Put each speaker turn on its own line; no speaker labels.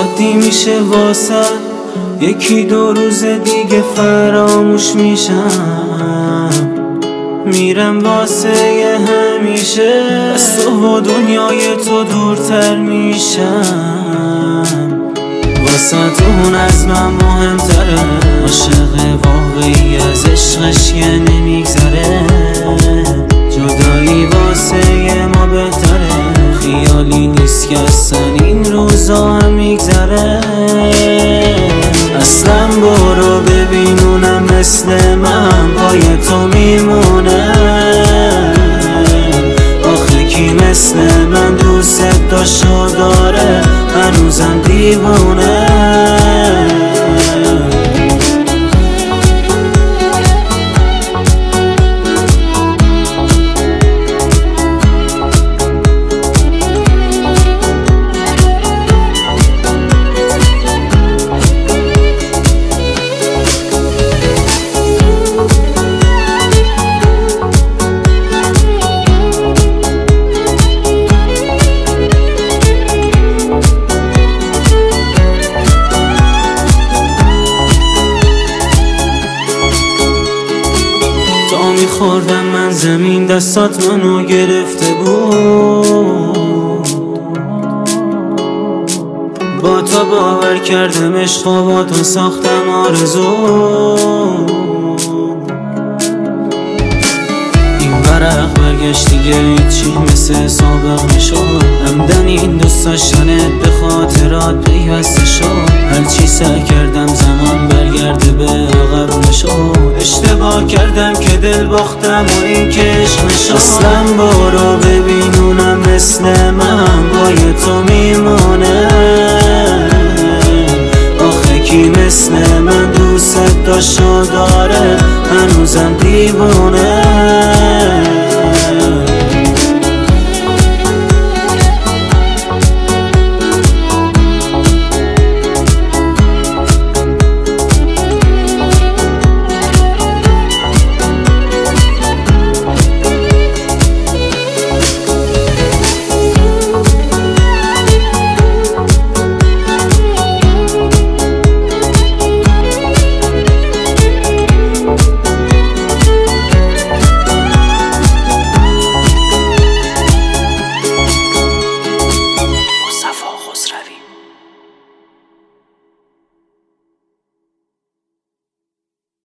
عادی میشه واسه یکی دو روز دیگه فراموش میشم، میرم واسه یه همیشه از تو و دنیای تو دورتر میشم. واسه تو نظمم مهمتره، عاشق واقعی از عشقش یه نمیگذره، جدایی واسه یه ما بهتره، خیالی نیست که اصلا این روزا هم میگذره. اصلا برو ببین اونم مثل من پای تو میمونه، آخه کی مثل من دوست داشت داره هنوزم دیوونه. میخوردم من زمین دستات منو گرفته بود، با تو باور کردم عشق و با تو ساختم آرزو. این ورق برگشت دیگه هیچی مثل سابق میشد، همدن این دوست داشتنت به خاطرات پیوسته شد، هرچی سعی کردم زمان برگرده به عقب نشد، اشتباه کردم که دل باختم و این که عشق نشد. اصلا برو ببین اونم مثل من پای تو میمونه، آخه کی مثل من دوست داشت و داره هنوزم دیوونه.